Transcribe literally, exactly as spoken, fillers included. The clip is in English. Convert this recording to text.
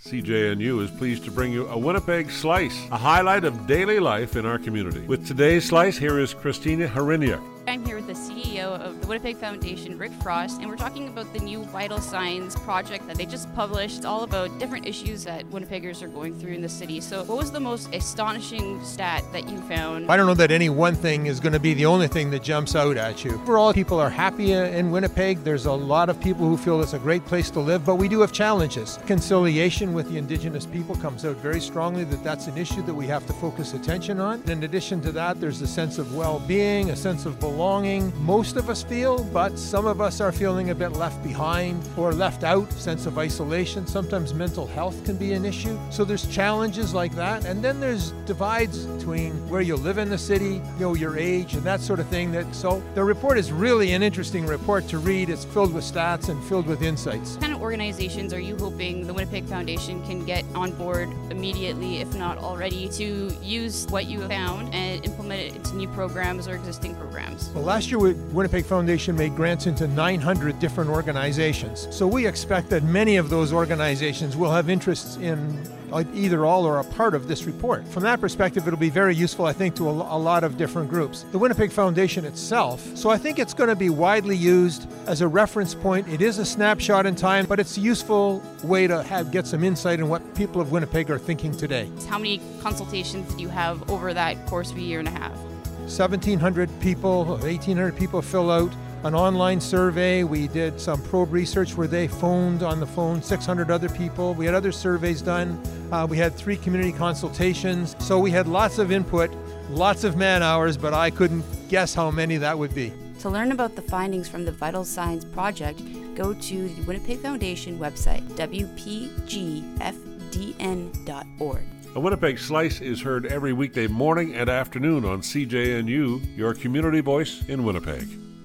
C J N U is pleased to bring you a Winnipeg Slice, a highlight of daily life in our community. With today's Slice, here is Christina Harinia. I'm here with the C E O of the Winnipeg Foundation, Rick Frost, and we're talking about the new Vital Signs project that they just published. It's all about different issues that Winnipeggers are going through in the city. So what was the most astonishing stat that you found? I don't know that any one thing is going to be the only thing that jumps out at you. Overall, people are happy in Winnipeg. There's a lot of people who feel it's a great place to live, but we do have challenges. Conciliation with the Indigenous people comes out very strongly, that that's an issue that we have to focus attention on. In addition to that, there's a sense of well-being, a sense of belonging. Most of us feel, but some of us are feeling a bit left behind or left out, sense of isolation. Sometimes mental health can be an issue. So there's challenges like that. And then there's divides between where you live in the city, you know, your age and that sort of thing. That So the report is really an interesting report to read. It's filled with stats and filled with insights. What kind of organizations are you hoping the Winnipeg Foundation can get on board immediately, if not already, to use what you found and implement it into new programs or existing programs? Well, last year, Winnipeg Foundation made grants into nine hundred different organizations. So we expect that many of those organizations will have interests in either all or a part of this report. From that perspective, it'll be very useful, I think, to a, a lot of different groups. The Winnipeg Foundation itself, so I think it's going to be widely used as a reference point. It is a snapshot in time, but it's a useful way to have get some insight in what people of Winnipeg are thinking today. How many consultations did you have over that course of a year and a half? seventeen hundred people, eighteen hundred people fill out an online survey. We did some probe research where they phoned on the phone six hundred other people. We had other surveys done. Uh, we had three community consultations. So we had lots of input, lots of man hours, but I couldn't guess how many that would be. To learn about the findings from the Vital Signs project, go to the Winnipeg Foundation website, w p g f d n dot org. A Winnipeg Slice is heard every weekday morning and afternoon on C J N U, your community voice in Winnipeg.